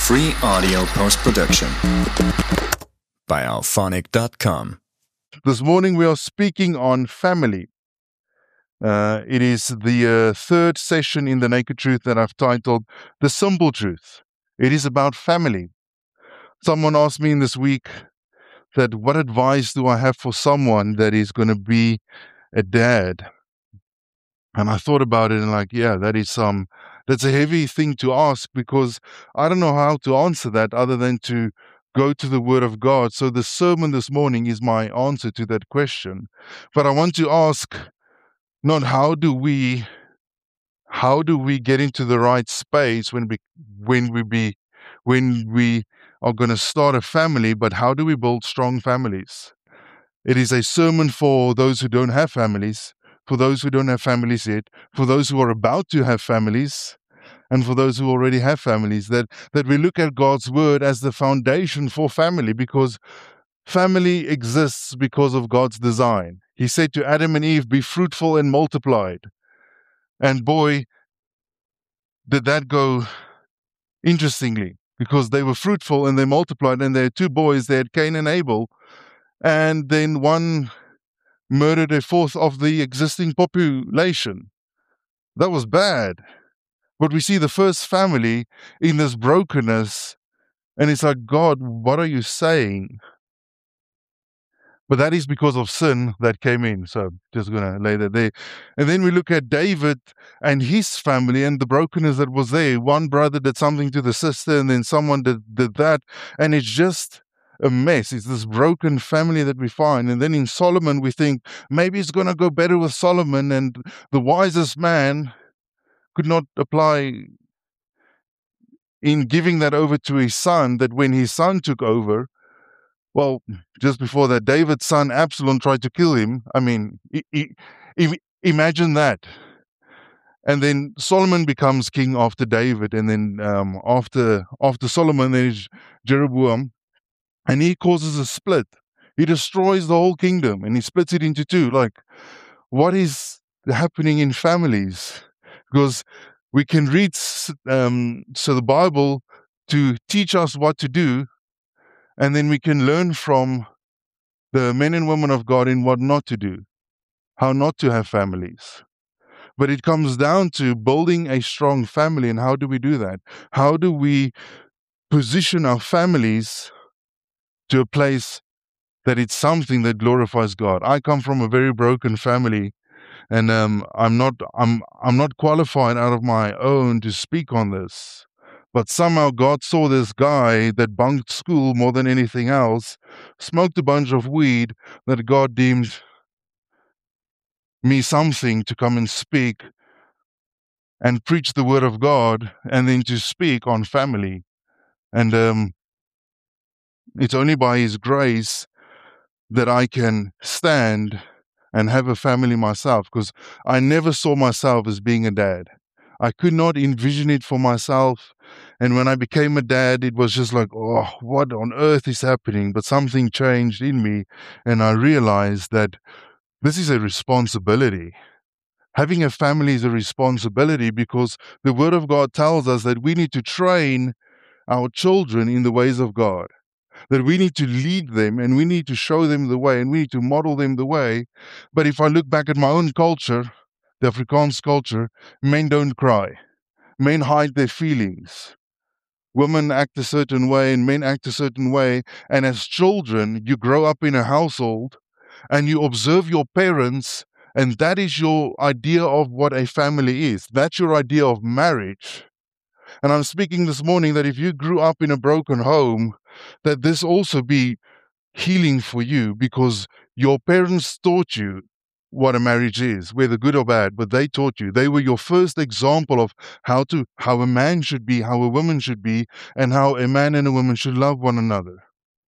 Free audio post-production by alphonic.com. This morning we are speaking on family. It is the third session in the Naked Truth that I've titled The Simple Truth. It is about family. Someone asked me in this week that what advice do I have for someone that is going to be a dad? And I thought about it and that's a heavy thing to ask, because I don't know how to answer that other than to go to the Word of God. So the sermon this morning is my answer to that question. But I want to ask not how do we get into the right space when we are going to start a family, but how do we build strong families? It is a sermon for those who don't have families, for those who don't have families yet, for those who are about to have families, and for those who already have families, that we look at God's word as the foundation for family, because family exists because of God's design. He said to Adam and Eve, "Be fruitful and multiplied." And boy, did that go interestingly, because they were fruitful and they multiplied, and they had two boys. They had Cain and Abel, and then one murdered a fourth of the existing population. That was bad. But we see the first family in this brokenness, and it's like, God, what are you saying? But that is because of sin that came in. So just going to lay that there. And then we look at David and his family and the brokenness that was there. One brother did something to the sister, and then someone did that. And it's just a mess. It's this broken family that we find. And then in Solomon, we think maybe it's going to go better with Solomon, and the wisest man could not apply in giving that over to his son, that when his son took over, well, just before that, David's son Absalom tried to kill him. I mean, imagine that. And then Solomon becomes king after David, and then after Solomon, there is Jeroboam, and he causes a split. He destroys the whole kingdom, and he splits it into two. Like, what is happening in families? Because we can read the Bible to teach us what to do, and then we can learn from the men and women of God in what not to do, how not to have families. But it comes down to building a strong family, and how do we do that? How do we position our families to a place that it's something that glorifies God? I come from a very broken family, and I'm not qualified out of my own to speak on this. But somehow God saw this guy that bunked school more than anything else, smoked a bunch of weed, that God deemed me something to come and speak and preach the word of God, and then to speak on family. And it's only by His grace that I can stand and have a family myself, because I never saw myself as being a dad. I could not envision it for myself. And when I became a dad, it was just like, oh, what on earth is happening? But something changed in me, and I realized that this is a responsibility. Having a family is a responsibility, because the Word of God tells us that we need to train our children in the ways of God, that we need to lead them, and we need to show them the way, and we need to model them the way. But if I look back at my own culture, the Afrikaans culture, men don't cry. Men hide their feelings. Women act a certain way and men act a certain way. And as children, you grow up in a household and you observe your parents, and that is your idea of what a family is. That's your idea of marriage. And I'm speaking this morning that if you grew up in a broken home, that this also be healing for you, because your parents taught you what a marriage is, whether good or bad, but they taught you. They were your first example of how a man should be, how a woman should be, and how a man and a woman should love one another.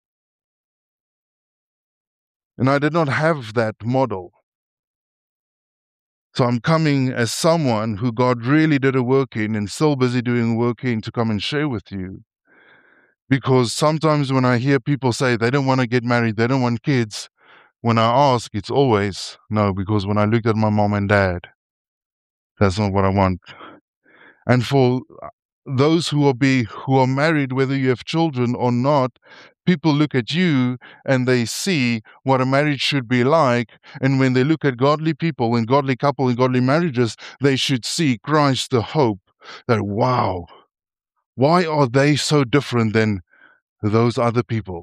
And I did not have that model. So I'm coming as someone who God really did a work in, and still busy doing work in, to come and share with you. Because sometimes when I hear people say they don't want to get married, they don't want kids, when I ask, it's always no, because when I looked at my mom and dad, that's not what I want. And for those who are married, whether you have children or not, people look at you and they see what a marriage should be like. And when they look at godly people and godly couple and godly marriages, they should see Christ, the hope. That, wow, why are they so different than those other people?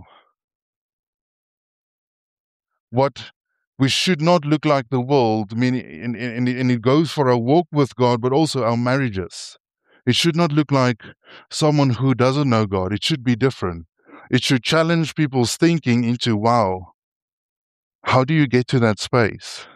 What we should not look like the world, meaning, and it goes for our walk with God, but also our marriages. It should not look like someone who doesn't know God. It should be different. It should challenge people's thinking into, wow, how do you get to that space?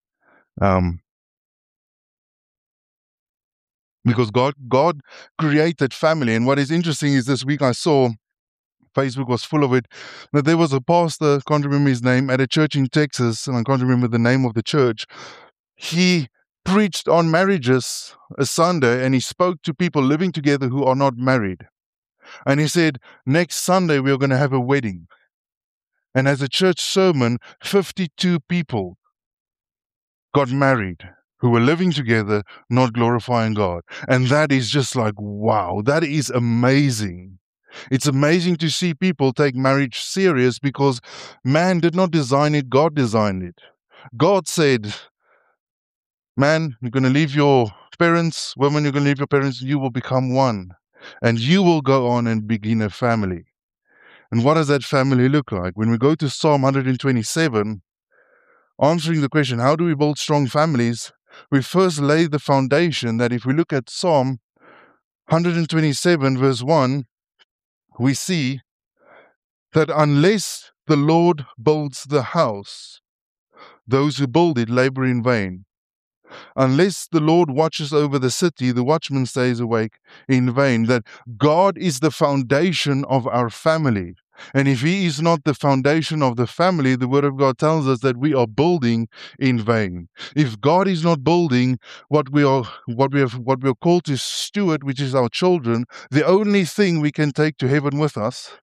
Because God created family. And what is interesting is this week I saw, Facebook was full of it, that there was a pastor, can't remember his name, at a church in Texas, and I can't remember the name of the church. He preached on marriages a Sunday, and he spoke to people living together who are not married. And he said, next Sunday we're going to have a wedding. And as a church sermon, 52 people got married who were living together, not glorifying God. And that is just like, wow, that is amazing. It's amazing to see people take marriage serious, because man did not design it, God designed it. God said, man, you're going to leave your parents, women, you're going to leave your parents, you will become one. And you will go on and begin a family. And what does that family look like? When we go to Psalm 127, answering the question, how do we build strong families? We first lay the foundation that if we look at Psalm 127 verse 1, we see that unless the Lord builds the house, those who build it labor in vain. Unless the Lord watches over the city, the watchman stays awake in vain. That God is the foundation of our family. And if He is not the foundation of the family, the Word of God tells us that we are building in vain. If God is not building what we are called to steward, which is our children, the only thing we can take to heaven with us,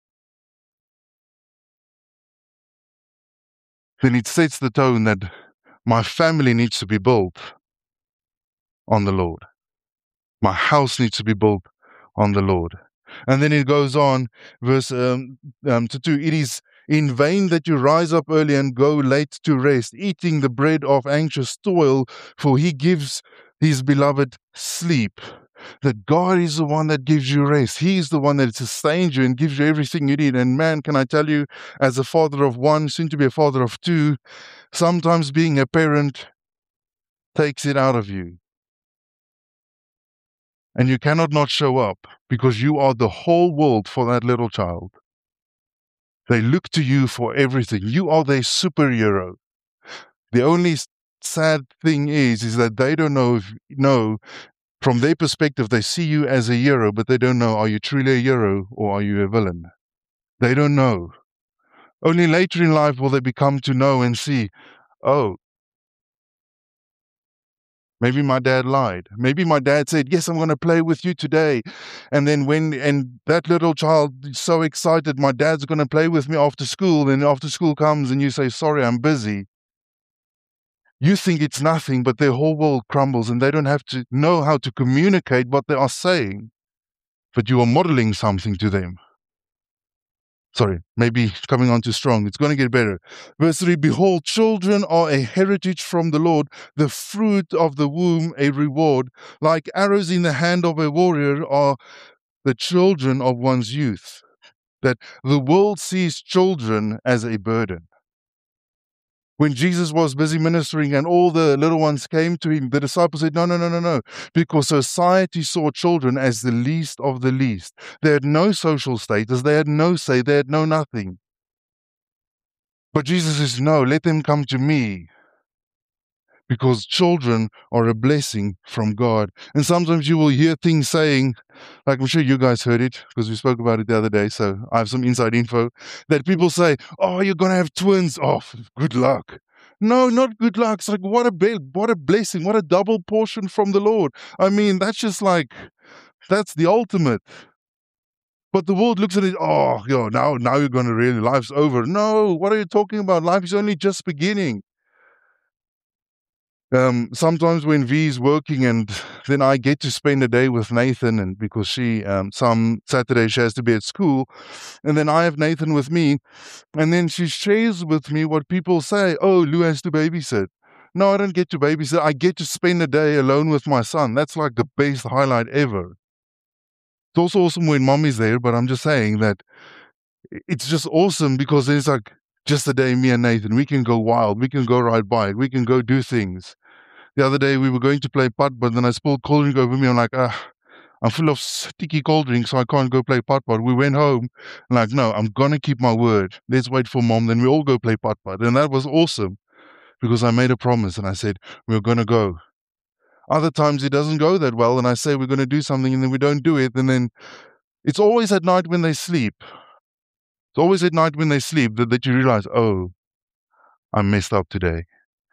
then it sets the tone that my family needs to be built on the Lord. My house needs to be built on the Lord. And then it goes on, verse 2, it is in vain that you rise up early and go late to rest, eating the bread of anxious toil, for He gives His beloved sleep. That God is the one that gives you rest. He is the one that sustains you and gives you everything you need. And man, can I tell you, as a father of one, soon to be a father of two, sometimes being a parent takes it out of you. And you cannot not show up, because you are the whole world for that little child. They look to you for everything. You are their superhero. The only sad thing is that they don't know, from their perspective, they see you as a hero, but they don't know, are you truly a hero or are you a villain? They don't know. Only later in life will they become to know and see, oh, maybe my dad lied. Maybe my dad said, yes, I'm going to play with you today. And then and that little child is so excited, my dad's going to play with me after school. Then after school comes and you say, sorry, I'm busy. You think it's nothing, but their whole world crumbles and they don't have to know how to communicate what they are saying. But you are modeling something to them. Sorry, maybe coming on too strong. It's going to get better. Verse 3, behold, children are a heritage from the Lord, the fruit of the womb a reward. Like arrows in the hand of a warrior are the children of one's youth. That the world sees children as a burden. When Jesus was busy ministering and all the little ones came to Him, the disciples said, no, because society saw children as the least of the least. They had no social status, they had no say, they had no nothing. But Jesus says, no, let them come to me, because children are a blessing from God. And sometimes you will hear things saying, like I'm sure you guys heard it, because we spoke about it the other day, so I have some inside info, that people say, oh, you're going to have twins. Oh, good luck. No, not good luck. It's like, what a blessing, what a double portion from the Lord. I mean, that's just like, that's the ultimate. But the world looks at it, oh, now you're going to really, life's over. No, what are you talking about? Life is only just beginning. Sometimes when V is working and then I get to spend a day with Nathan, and because she, some Saturday she has to be at school, and then I have Nathan with me, and then she shares with me what people say, oh, Lou has to babysit. No, I don't get to babysit. I get to spend a day alone with my son. That's like the best highlight ever. It's also awesome when mom is there, but I'm just saying that it's just awesome because it's like just a day, me and Nathan. We can go wild. We can go ride bike. We can go do things. The other day we were going to play putt, but then I spilled cold drink over me. I'm like, I'm full of sticky cold drink, so I can't go play putt. We went home, and like, no, I'm gonna keep my word. Let's wait for mom, then we all go play putt. And that was awesome because I made a promise and I said we're gonna go. Other times it doesn't go that well, and I say we're gonna do something, and then we don't do it, and then it's always at night when they sleep. It's always at night when they sleep that you realize, oh, I messed up today.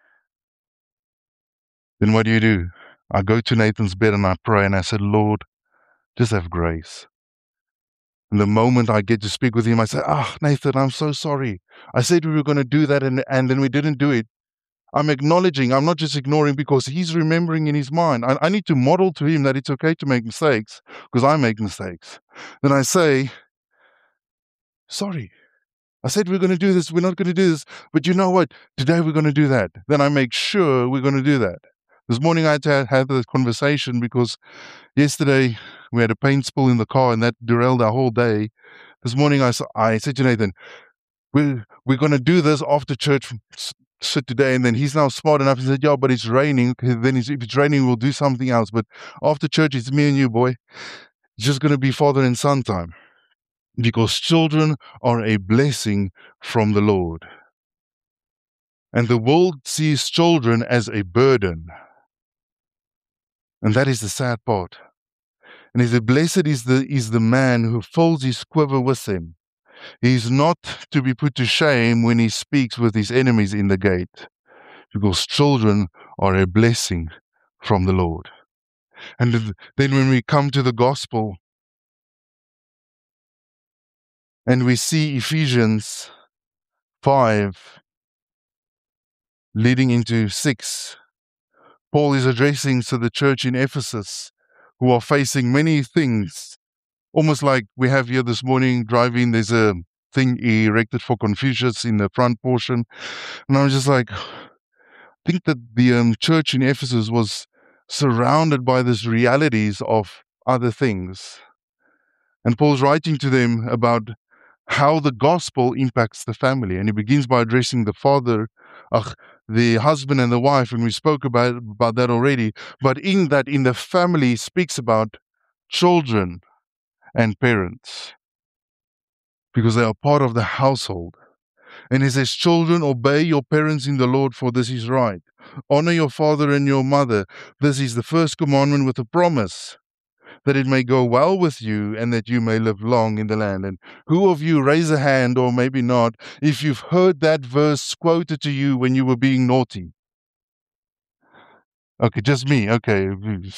Then what do? I go to Nathan's bed and I pray and I said, Lord, just have grace. And the moment I get to speak with him, I say, Nathan, I'm so sorry. I said we were going to do that and then we didn't do it. I'm acknowledging, I'm not just ignoring because he's remembering in his mind. I need to model to him that it's okay to make mistakes because I make mistakes. Then I say, sorry. I said we're going to do this, we're not going to do this, but you know what? Today we're going to do that. Then I make sure we're going to do that. This morning I had to have this conversation because yesterday we had a paint spill in the car and that derailed our whole day. This morning I said to Nathan, we're going to do this after church today. And then he's now smart enough. He said, yeah, but it's raining. Okay, then if it's raining, we'll do something else. But after church, it's me and you, boy. It's just going to be father and son time. Because children are a blessing from the Lord. And the world sees children as a burden. And that is the sad part. And he said, blessed is the man who fills his quiver with him. He is not to be put to shame when he speaks with his enemies in the gate. Because children are a blessing from the Lord. And then when we come to the gospel, and we see Ephesians 5 leading into 6, Paul is addressing to the church in Ephesus who are facing many things, almost like we have here this morning driving. There's a thing erected for Confucius in the front portion. And I was just like, I think that the church in Ephesus was surrounded by these realities of other things. And Paul's writing to them about how the gospel impacts the family. And he begins by addressing the father, the husband and the wife, and we spoke about that already. But in the family, he speaks about children and parents because they are part of the household. And he says, children, obey your parents in the Lord, for this is right. Honor your father and your mother. This is the first commandment with a promise, that it may go well with you and that you may live long in the land. And who of you, raise a hand, or maybe not, if you've heard that verse quoted to you when you were being naughty? Okay, just me. Okay.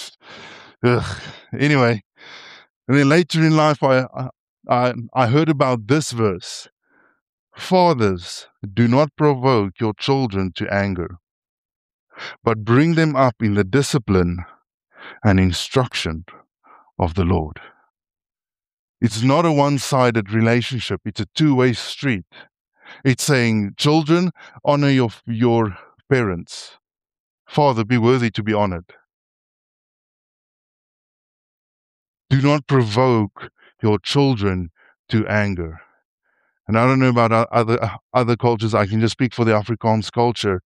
Anyway, and then later in life, I heard about this verse. Fathers, do not provoke your children to anger, but bring them up in the discipline and instruction of the Lord. It's not a one-sided relationship. It's a two-way street. It's saying, children, honor your parents. Father, be worthy to be honored. Do not provoke your children to anger. And I don't know about other cultures. I can just speak for the Afrikaans culture,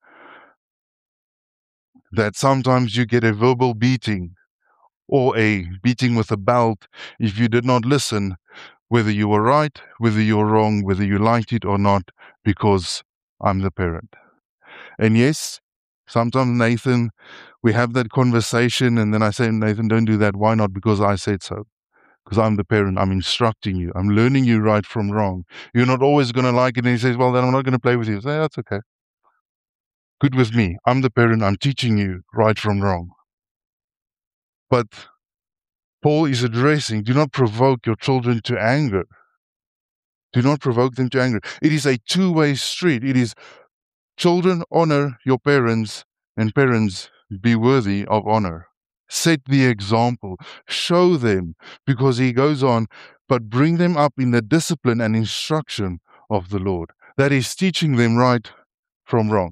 that sometimes you get a verbal beating or a beating with a belt if you did not listen, whether you were right, whether you were wrong, whether you liked it or not, because I'm the parent. And yes, sometimes, Nathan, we have that conversation, and then I say, Nathan, don't do that. Why not? Because I said so. Because I'm the parent. I'm instructing you. I'm learning you right from wrong. You're not always going to like it. And he says, well, then I'm not going to play with you. I say, that's okay. Good with me. I'm the parent. I'm teaching you right from wrong. But Paul is addressing, do not provoke your children to anger. Do not provoke them to anger. It is a two-way street. It is, children, honor your parents, and parents, be worthy of honor. Set the example. Show them, because he goes on, but bring them up in the discipline and instruction of the Lord. That is teaching them right from wrong.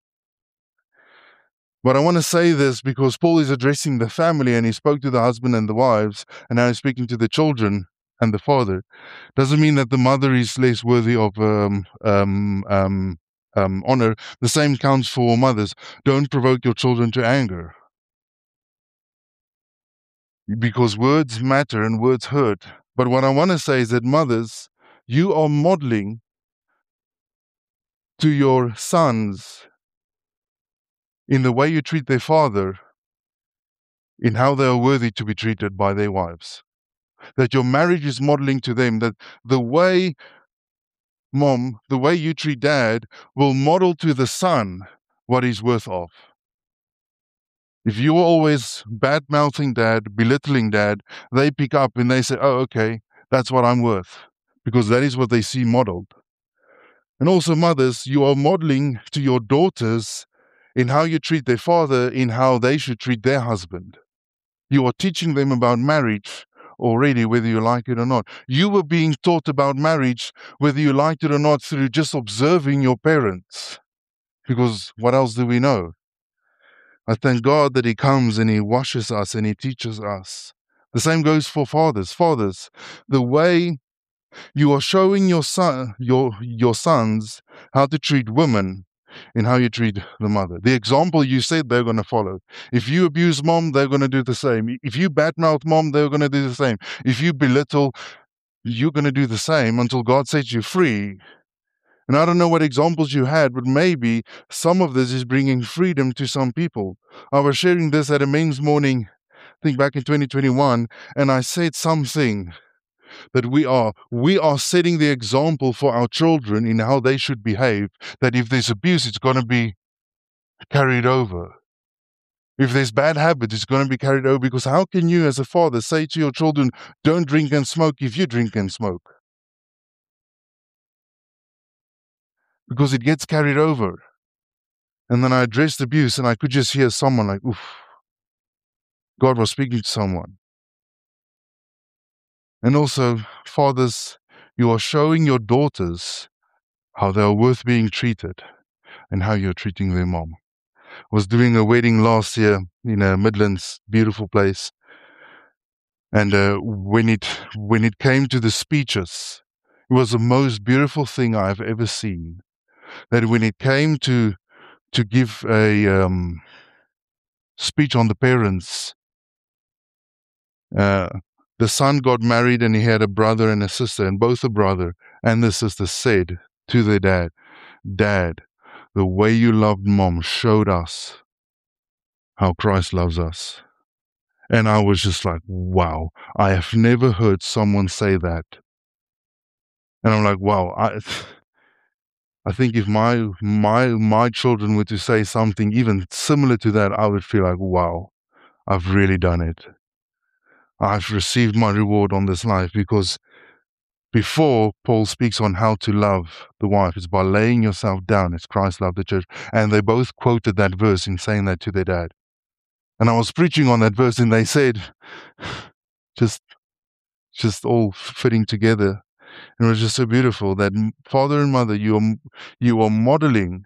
But I want to say this because Paul is addressing the family, and he spoke to the husband and the wives, and now he's speaking to the children and the father. Doesn't mean that the mother is less worthy of honor. The same counts for mothers. Don't provoke your children to anger, because words matter and words hurt. But what I want to say is that mothers, you are modeling to your sons in the way you treat their father, in how they are worthy to be treated by their wives. That your marriage is modeling to them that the way, mom, the way you treat dad will model to the son what he's worth of. If you're always bad-mouthing dad, belittling dad, they pick up and they say, oh, okay, that's what I'm worth, because that is what they see modeled. And also, mothers, you are modeling to your daughters in how you treat their father, in how they should treat their husband. You are teaching them about marriage already, whether you like it or not. You were being taught about marriage, whether you liked it or not, through just observing your parents. Because what else do we know? I thank God that He comes and He washes us and He teaches us. The same goes for fathers. Fathers, the way you are showing your sons how to treat women in how you treat the mother. The example you said they're going to follow. If you abuse mom, they're going to do the same. If you badmouth mom, they're going to do the same. If you belittle, you're going to do the same until God sets you free. And I don't know what examples you had, but maybe some of this is bringing freedom to some people. I was sharing this at a men's morning, I think back in 2021, and I said something that we are setting the example for our children in how they should behave, that if there's abuse, it's going to be carried over. If there's bad habits, it's going to be carried over, because how can you as a father say to your children, don't drink and smoke, if you drink and smoke? Because it gets carried over. And then I addressed abuse, and I could just hear someone like, oof, God was speaking to someone. And also, fathers, you are showing your daughters how they are worth being treated and how you're treating their mom. I was doing a wedding last year in a Midlands, beautiful place. And when it came to the speeches, it was the most beautiful thing I've ever seen. That when it came to give a speech on the parents, the son got married and he had a brother and a sister, and both the brother and the sister said to their dad, Dad, the way you loved mom showed us how Christ loves us. And I was just like, wow, I have never heard someone say that. And I'm like, wow, I think if my children were to say something even similar to that, I would feel like, wow, I've really done it. I've received my reward on this life. Because before Paul speaks on how to love the wife, it's by laying yourself down as Christ loved the church. And they both quoted that verse in saying that to their dad. And I was preaching on that verse, and they said, just all fitting together. And it was just so beautiful that father and mother, you are modeling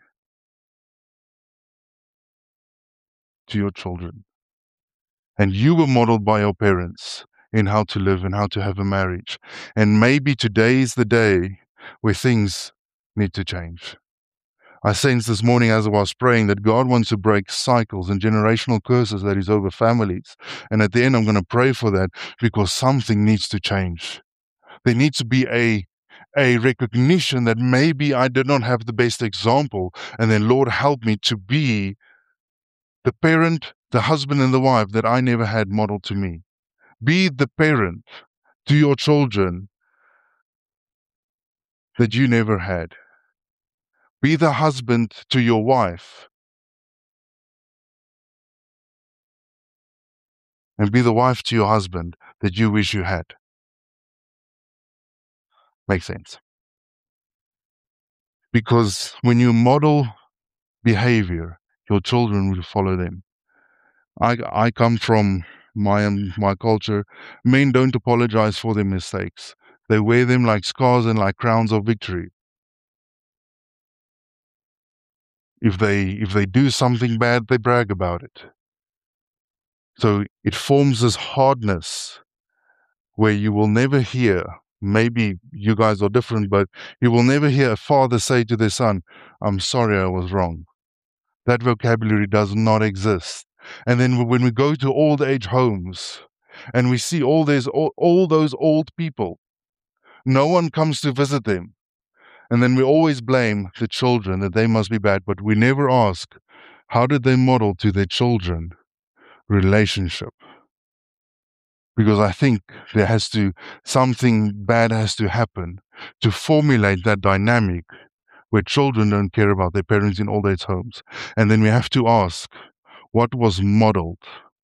to your children. And you were modeled by your parents in how to live and how to have a marriage. And maybe today is the day where things need to change. I sensed this morning as I was praying that God wants to break cycles and generational curses that is over families. And at the end, I'm going to pray for that, because something needs to change. There needs to be a recognition that maybe I did not have the best example. And then, Lord, help me to be the parent, the husband and the wife that I never had modeled to me. Be the parent to your children that you never had. Be the husband to your wife. And be the wife to your husband that you wish you had. Makes sense. Because when you model behavior, your children will follow them. I come from my culture. Men don't apologize for their mistakes. They wear them like scars and like crowns of victory. If they do something bad, they brag about it. So it forms this hardness where you will never hear, maybe you guys are different, but you will never hear a father say to their son, "I'm sorry, I was wrong." That vocabulary does not exist. And then when we go to old age homes and we see all those old people, no one comes to visit them. And then we always blame the children that they must be bad, but we never ask, how did they model to their children relationship? Because I think something bad has to happen to formulate that dynamic where children don't care about their parents in old age homes. And then we have to ask, what was modeled?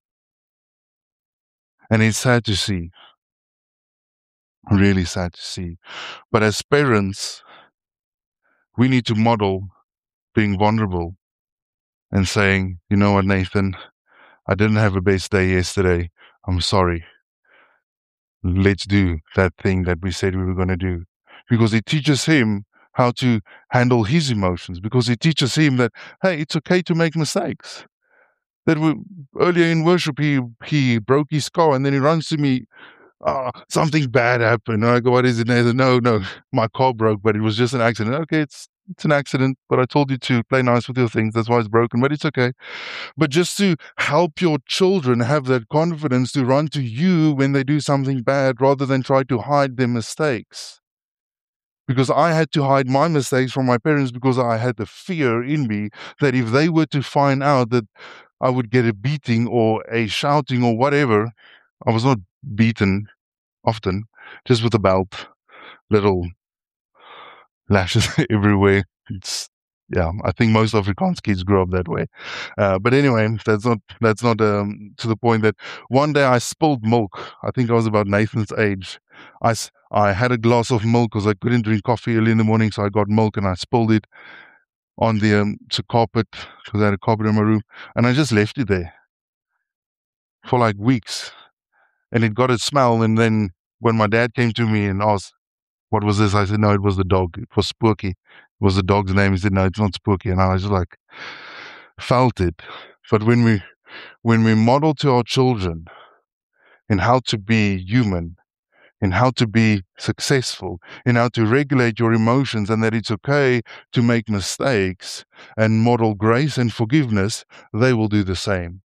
And it's sad to see, really sad to see. But as parents, we need to model being vulnerable and saying, you know what, Nathan, I didn't have a best day yesterday. I'm sorry. Let's do that thing that we said we were going to do. Because it teaches him how to handle his emotions, because it teaches him that, hey, it's okay to make mistakes. Earlier in worship, he broke his car and then he runs to me, something bad happened. And I go, what is it, Nathan? No, my car broke, but it was just an accident. Okay, it's an accident, but I told you to play nice with your things. That's why it's broken, but it's okay. But just to help your children have that confidence to run to you when they do something bad rather than try to hide their mistakes. Because I had to hide my mistakes from my parents because I had the fear in me that if they were to find out that I would get a beating or a shouting or whatever. I was not beaten often, just with a belt, little lashes everywhere. I think most Afrikaans kids grew up that way. But anyway, that's not to the point that one day I spilled milk. I think I was about Nathan's age. I had a glass of milk because I couldn't drink coffee early in the morning, so I got milk and I spilled it on the carpet because I had a carpet in my room, and I just left it there for like weeks, and it got a smell. And then when my dad came to me and asked, "What was this?" I said, "No, it was the dog. It was Spooky. It was the dog's name." He said, "No, it's not Spooky." And I was just like, felt it. But when we model to our children in how to be human, in how to be successful, in how to regulate your emotions, and that it's okay to make mistakes, and model grace and forgiveness, they will do the same.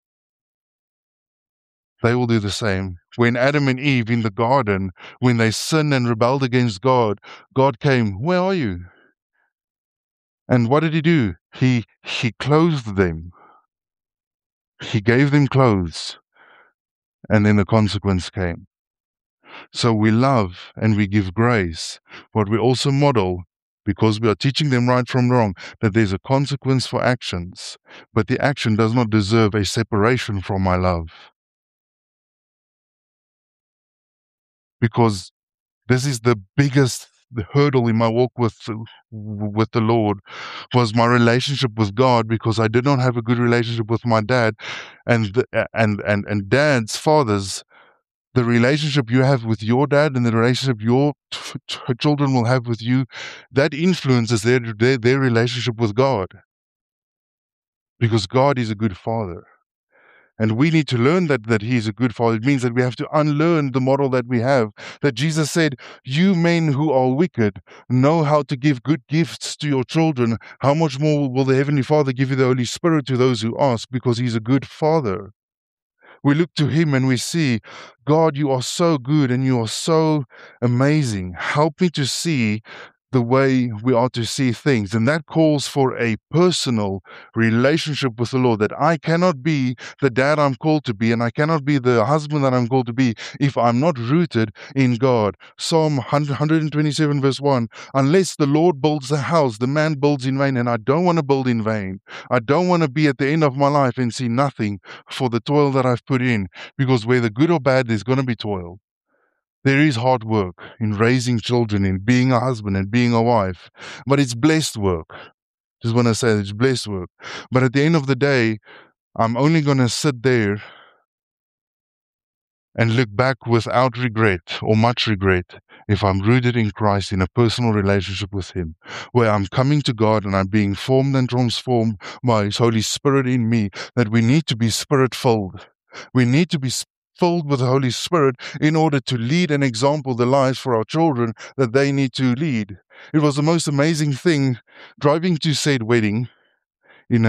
They will do the same. When Adam and Eve in the garden, when they sinned and rebelled against God, God came, "Where are you?" And what did he do? He clothed them. He gave them clothes. And then the consequence came. So we love and we give grace, but we also model, because we are teaching them right from wrong, that there's a consequence for actions, but the action does not deserve a separation from my love. Because this is the biggest hurdle in my walk with the Lord, was my relationship with God, because I did not have a good relationship with my dad, and dads, fathers. The relationship you have with your dad and the relationship your children will have with you, that influences their relationship with God, because God is a good father. And we need to learn that he is a good father. It means that we have to unlearn the model that we have. That Jesus said, "You men who are wicked know how to give good gifts to your children. How much more will the Heavenly Father give you the Holy Spirit to those who ask?" Because he's a good father. We look to him and we see, God, you are so good and you are so amazing. Help me to see the way we are to see things. And that calls for a personal relationship with the Lord, that I cannot be the dad I'm called to be, and I cannot be the husband that I'm called to be if I'm not rooted in God. Psalm 127 verse 1, "Unless the Lord builds a house, the man builds in vain." And I don't want to build in vain. I don't want to be at the end of my life and see nothing for the toil that I've put in, because whether good or bad, there's going to be toil. There is hard work in raising children, in being a husband and being a wife, but it's blessed work. Just want to say it's blessed work. But at the end of the day, I'm only going to sit there and look back without regret or much regret if I'm rooted in Christ in a personal relationship with Him, where I'm coming to God and I'm being formed and transformed by His Holy Spirit in me, that we need to be Spirit-filled. We need to be filled with the Holy Spirit in order to lead and example the lives for our children that they need to lead. It was the most amazing thing driving to said wedding in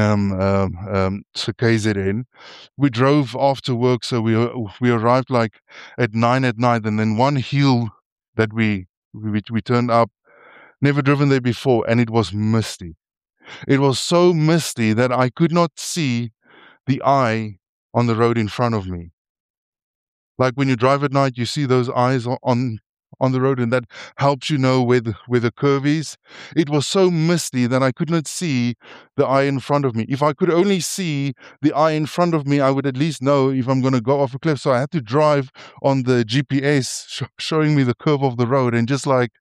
KZN. We drove after work, so we arrived like at 9 at night, and then one hill that we turned up, never driven there before, and it was misty. It was so misty that I could not see the eye on the road in front of me. Like when you drive at night, you see those eyes on the road, and that helps you know where the curve is. It was so misty that I could not see the eye in front of me. If I could only see the eye in front of me, I would at least know if I'm going to go off a cliff. So I had to drive on the GPS showing me the curve of the road, and just like,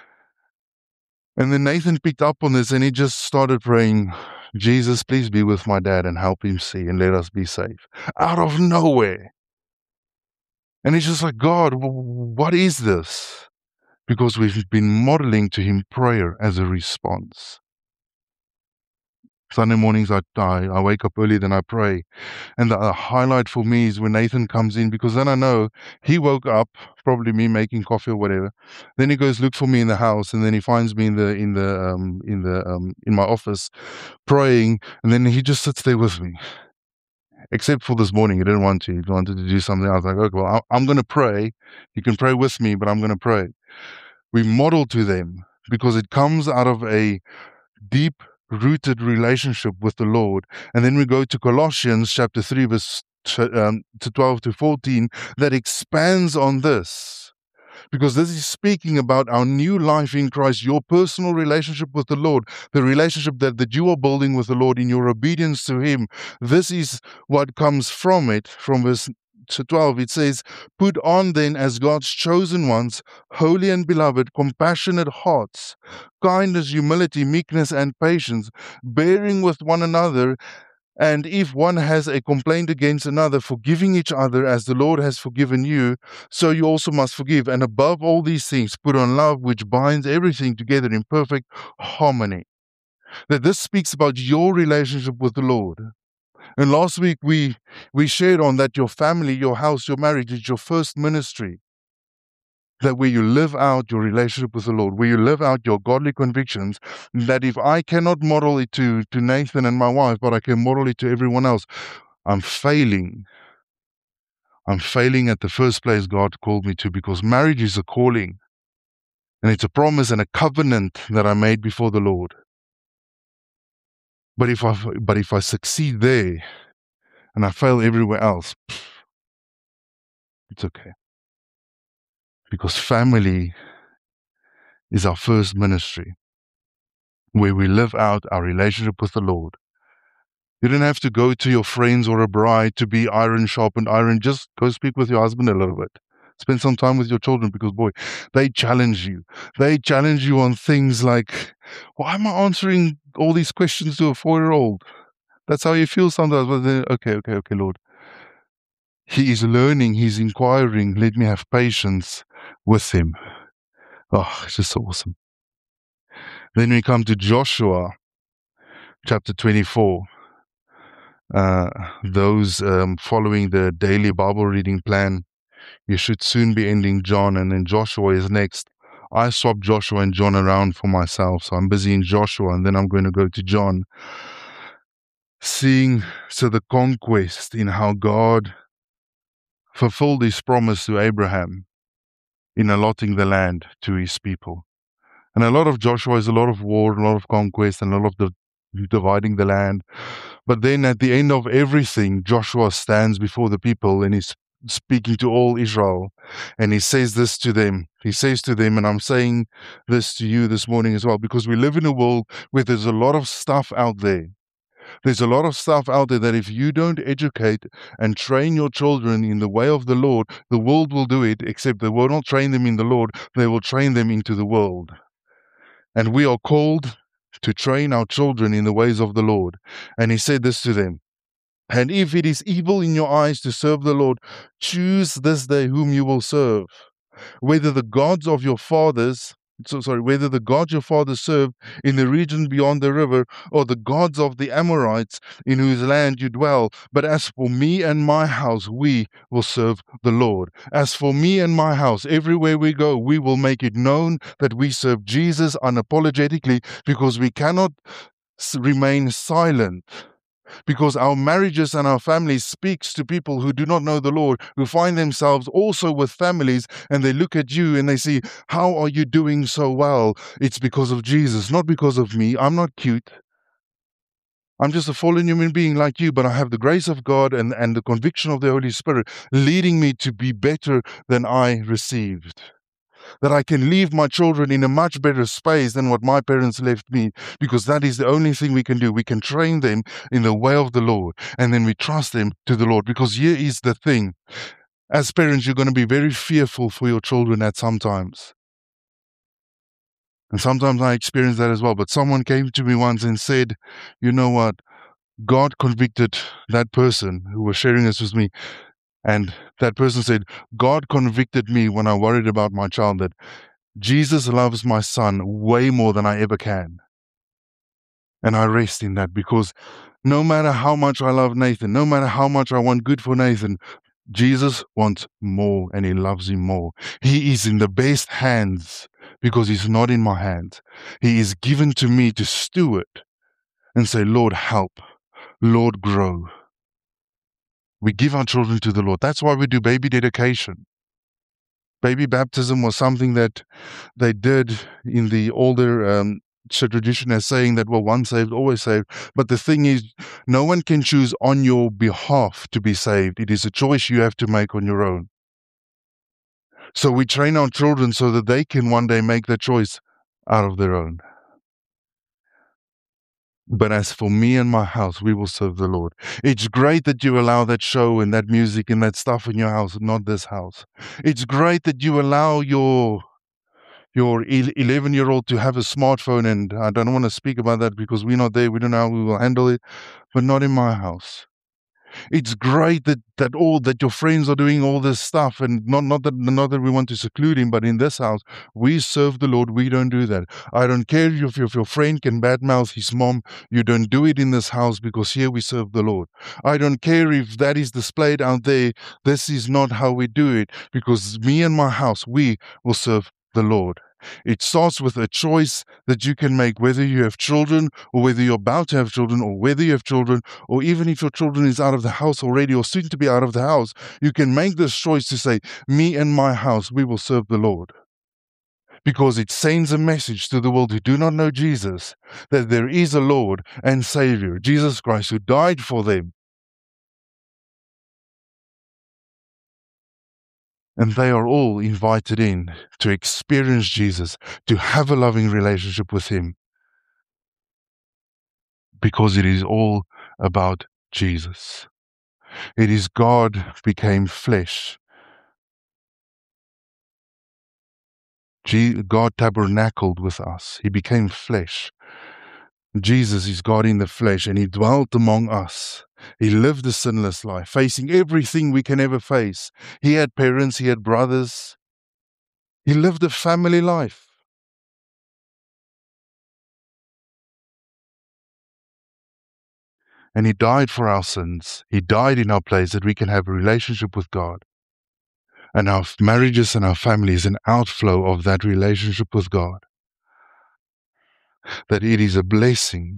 and then Nathan picked up on this and he just started praying, Jesus, please be with my dad and help him see and let us be safe. Out of nowhere. And he's just like, God, what is this? Because we've been modeling to him prayer as a response. Sunday mornings, I wake up early, then I pray. And the highlight for me is when Nathan comes in, because then I know he woke up, probably me making coffee or whatever. Then he goes look for me in the house, and then he finds me in my office praying, and then he just sits there with me. Except for this morning, he didn't want to. He wanted to do something. I was like, okay, well, I'm going to pray. You can pray with me, but I'm going to pray. We model to them because it comes out of a deep-rooted relationship with the Lord. And then we go to Colossians chapter 3, verse 12 to 14, that expands on this. Because this is speaking about our new life in Christ, your personal relationship with the Lord, the relationship that you are building with the Lord in your obedience to Him. This is what comes from it. From verse 12, it says, put on then as God's chosen ones, holy and beloved, compassionate hearts, kindness, humility, meekness, and patience, bearing with one another, and if one has a complaint against another, forgiving each other as the Lord has forgiven you, so you also must forgive. And above all these things, put on love, which binds everything together in perfect harmony. That this speaks about your relationship with the Lord. And last week we shared on that your family, your house, your marriage is your first ministry. That where you live out your relationship with the Lord, where you live out your godly convictions, that if I cannot model it to Nathan and my wife, but I can model it to everyone else, I'm failing. I'm failing at the first place God called me to, because marriage is a calling. And it's a promise and a covenant that I made before the Lord. But if I succeed there and I fail everywhere else, it's okay. Because family is our first ministry, where we live out our relationship with the Lord. You don't have to go to your friends or a bride to be iron sharpened iron. Just go speak with your husband a little bit. Spend some time with your children, because, boy, they challenge you. They challenge you on things like, why am I answering all these questions to a 4-year-old? That's how you feel sometimes. But then, okay, Lord. He is learning. He's inquiring. Let me have patience with him. Oh, it's just so awesome. Then we come to Joshua chapter 24. Those following the daily Bible reading plan, you should soon be ending John, and then Joshua is next. I swapped Joshua and John around for myself, so I'm busy in Joshua, and then I'm going to go to John. Seeing the conquest in how God fulfilled His promise to Abraham in allotting the land to His people. And a lot of Joshua is a lot of war, a lot of conquest, and a lot of dividing the land. But then at the end of everything, Joshua stands before the people and he's speaking to all Israel. And he says this to them. He says to them, and I'm saying this to you this morning as well, because we live in a world where there's a lot of stuff out there. There's a lot of stuff out there that if you don't educate and train your children in the way of the Lord, the world will do it, except they will not train them in the Lord. They will train them into the world. And we are called to train our children in the ways of the Lord. And he said this to them. And if it is evil in your eyes to serve the Lord, choose this day whom you will serve. Whether the gods of your fathers, whether the gods your fathers served in the region beyond the river, or the gods of the Amorites in whose land you dwell. But as for me and my house, we will serve the Lord. As for me and my house, everywhere we go, we will make it known that we serve Jesus unapologetically, because we cannot remain silent. Because our marriages and our families speaks to people who do not know the Lord, who find themselves also with families, and they look at you and they see, how are you doing so well? It's because of Jesus, not because of me. I'm not cute. I'm just a fallen human being like you, but I have the grace of God and the conviction of the Holy Spirit leading me to be better than I received. That I can leave my children in a much better space than what my parents left me, because that is the only thing we can do. We can train them in the way of the Lord, and then we trust them to the Lord. Because here is the thing. As parents, you're going to be very fearful for your children at some times. And sometimes I experience that as well. But someone came to me once and said, you know what? God convicted that person who was sharing this with me. And that person said, God convicted me when I worried about my child that Jesus loves my son way more than I ever can. And I rest in that, because no matter how much I love Nathan, no matter how much I want good for Nathan, Jesus wants more, and he loves him more. He is in the best hands because he's not in my hands. He is given to me to steward and say, Lord, help. Lord, grow. We give our children to the Lord. That's why we do baby dedication. Baby baptism was something that they did in the older tradition, as saying that, well, once saved, always saved. But the thing is, no one can choose on your behalf to be saved. It is a choice you have to make on your own. So we train our children so that they can one day make the choice out of their own. But as for me and my house, we will serve the Lord. It's great that you allow that show and that music and that stuff in your house, not this house. It's great that you allow your 11-year-old to have a smartphone, and I don't want to speak about that because we're not there. We don't know how we will handle it, but not in my house. It's great that your friends are doing all this stuff, and not that we want to seclude him, but in this house, we serve the Lord. We don't do that. I don't care if your friend can badmouth his mom. You don't do it in this house, because here we serve the Lord. I don't care if that is displayed out there. This is not how we do it, because me and my house, we will serve the Lord. It starts with a choice that you can make, whether you have children, or whether you're about to have children, or whether you have children, or even if your children is out of the house already or soon to be out of the house. You can make this choice to say, me and my house, we will serve the Lord. Because it sends a message to the world who do not know Jesus, that there is a Lord and Savior, Jesus Christ, who died for them. And they are all invited in to experience Jesus, to have a loving relationship with him. Because it is all about Jesus. It is God became flesh. God tabernacled with us. He became flesh. Jesus is God in the flesh, and he dwelt among us. He lived a sinless life, facing everything we can ever face. He had parents, he had brothers. He lived a family life. And he died for our sins. He died in our place that we can have a relationship with God. And our marriages and our family is an outflow of that relationship with God. That it is a blessing.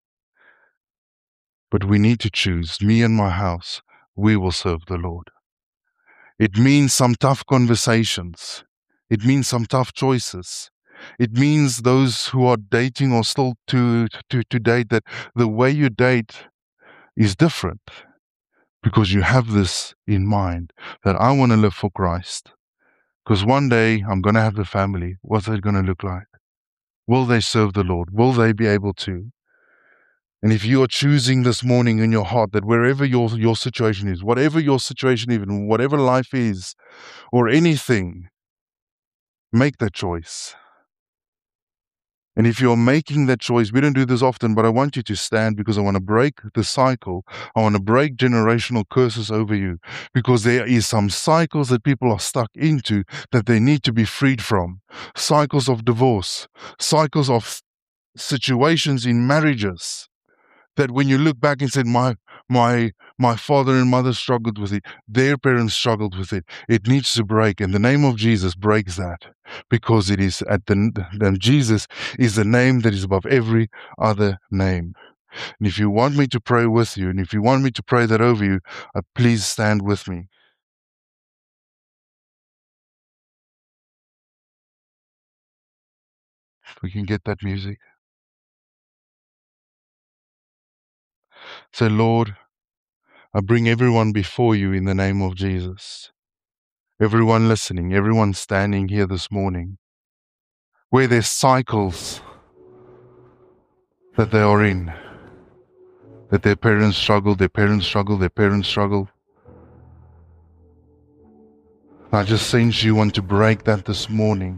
But we need to choose. Me and my house, we will serve the Lord. It means some tough conversations. It means some tough choices. It means those who are dating or still to date, that the way you date is different. Because you have this in mind, that I want to live for Christ. Because one day I'm going to have a family. What's that going to look like? Will they serve the Lord? Will they be able to? And if you are choosing this morning in your heart that wherever your situation is, whatever your situation, even whatever life is, or anything, make that choice. And if you're making that choice, we don't do this often, but I want you to stand because I want to break the cycle. I want to break generational curses over you because there is some cycles that people are stuck into that they need to be freed from. Cycles of divorce, cycles of situations in marriages that when you look back and said, my father and mother struggled with it, their parents struggled with it, it needs to break. And the name of Jesus breaks that because it is Jesus is the name that is above every other name. And if you want me to pray with you, and if you want me to pray that over you, please stand with me. If we can get that music. Say, Lord, I bring everyone before you in the name of Jesus. Everyone listening, everyone standing here this morning, where there's cycles that they are in, that their parents struggle, their parents struggle, their parents struggle. I just sense you want to break that this morning.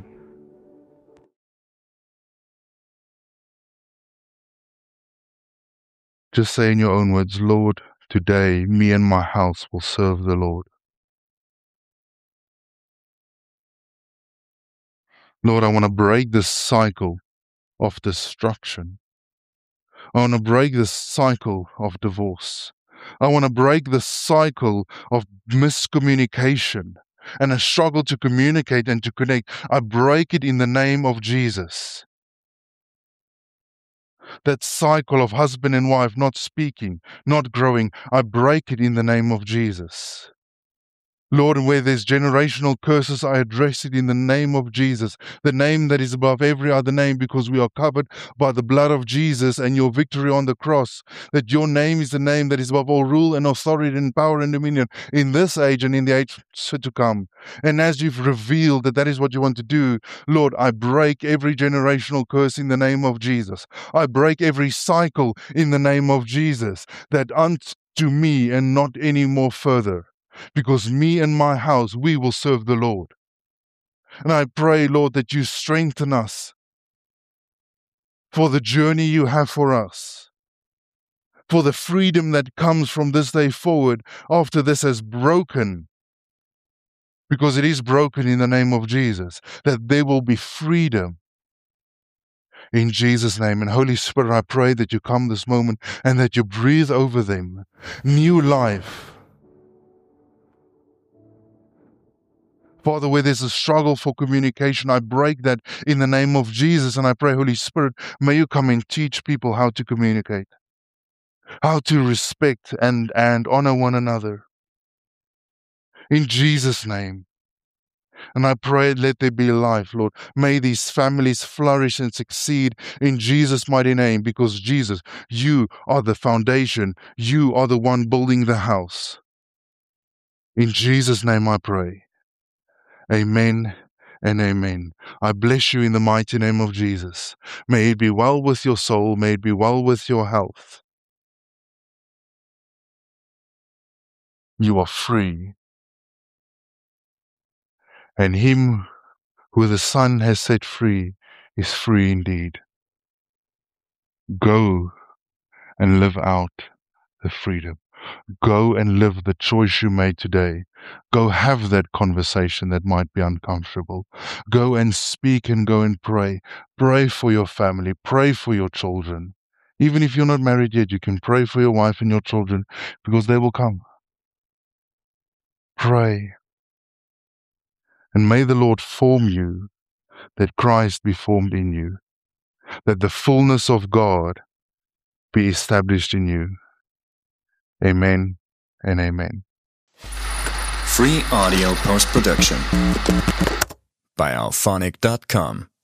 Just say in your own words, Lord, today me and my house will serve the Lord. Lord, I want to break this cycle of destruction. I want to break this cycle of divorce. I want to break the cycle of miscommunication and a struggle to communicate and to connect. I break it in the name of Jesus. That cycle of husband and wife not speaking, not growing, I break it in the name of Jesus. Lord, where there's generational curses, I address it in the name of Jesus, the name that is above every other name, because we are covered by the blood of Jesus and your victory on the cross, that your name is the name that is above all rule and authority and power and dominion in this age and in the age to come. And as you've revealed that that is what you want to do, Lord, I break every generational curse in the name of Jesus. I break every cycle in the name of Jesus, that unto me and not any more further. Because me and my house, we will serve the Lord. And I pray, Lord, that you strengthen us for the journey you have for us, for the freedom that comes from this day forward after this has broken, because it is broken in the name of Jesus, that there will be freedom in Jesus' name. And Holy Spirit, I pray that you come this moment and that you breathe over them new life. Father, where there's a struggle for communication, I break that in the name of Jesus. And I pray, Holy Spirit, may you come and teach people how to communicate, how to respect and honor one another. In Jesus' name. And I pray, let there be life, Lord. May these families flourish and succeed in Jesus' mighty name, because Jesus, you are the foundation. You are the one building the house. In Jesus' name I pray. Amen and amen. I bless you in the mighty name of Jesus. May it be well with your soul. May it be well with your health. You are free. And him who the Son has set free is free indeed. Go and live out the freedom. Go and live the choice you made today. Go have that conversation that might be uncomfortable. Go and speak and go and pray. Pray for your family. Pray for your children. Even if you're not married yet, you can pray for your wife and your children, because they will come. Pray. And may the Lord form you, that Christ be formed in you, that the fullness of God be established in you. Amen and amen. Free audio post-production by alphonic.com.